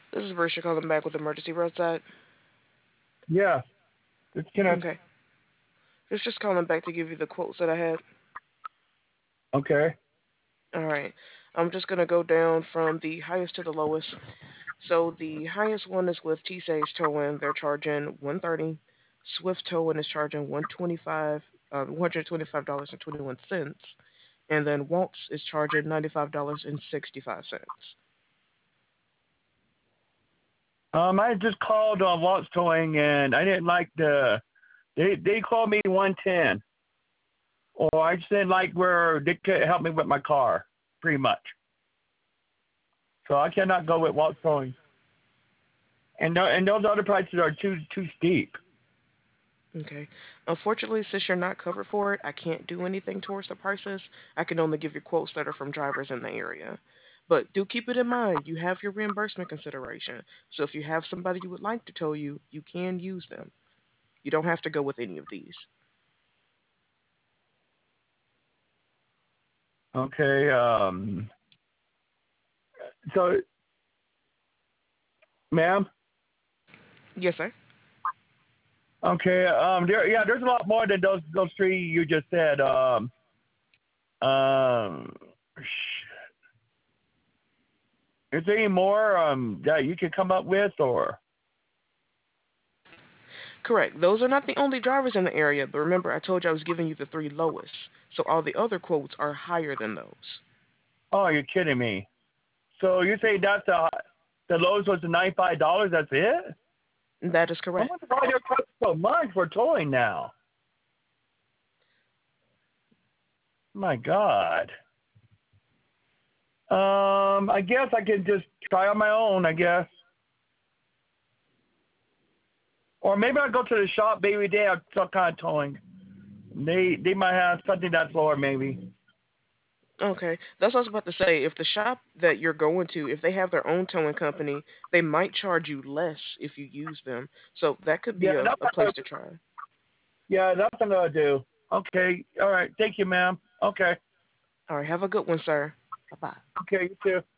This is Marisha calling back with Emergency Roadside. Yeah. It's gonna. Okay. It's just calling back to give you the quotes that I had. Okay. All right. I'm just going to go down from the highest to the lowest. So the highest one is with T-Sage Towing. They're charging 130. Swift Towing is charging 125 $125.21. And then Waltz is charging $95.65. I just called on Waltz Towing and I didn't like the. They called me 110, or I just didn't like where they could help me with my car, pretty much. So I cannot go with Waltz Towing. And those other prices are too steep. Okay. Unfortunately, since you're not covered for it, I can't do anything towards the prices. I can only give you quotes that are from drivers in the area. But do keep it in mind, you have your reimbursement consideration. So if you have somebody you would like to tow you, you can use them. You don't have to go with any of these. Okay. So, ma'am. Yes, sir. Okay. There's a lot more than those three you just said. Um, is there any more that you can come up with, or? Correct. Those are not the only drivers in the area, but remember I told you I was giving you the three lowest. So all the other quotes are higher than those. Oh, you're kidding me. So you say that's the lowest was the $95. That's it? That is I correct. wonder why they're charging so much for towing now. My God. I guess I can just try on my own. I guess, or maybe I'll go to the shop. Maybe they have some kind of towing. They might have something that's lower. Maybe. Okay, that's what I was about to say. If the shop that you're going to, if they have their own towing company, they might charge you less if you use them. So that could Yeah, be a, that's a what I, place to try. yeah, that's what I'm gonna do. Okay. All right. Thank you, ma'am. Okay. All right, have a good one, sir. Bye bye. Okay. You too.